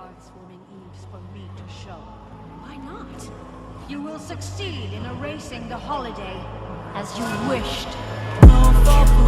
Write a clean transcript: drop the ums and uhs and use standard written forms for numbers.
heartwarming eves for me to show. Why not? You will succeed in erasing the holiday as you wished. No for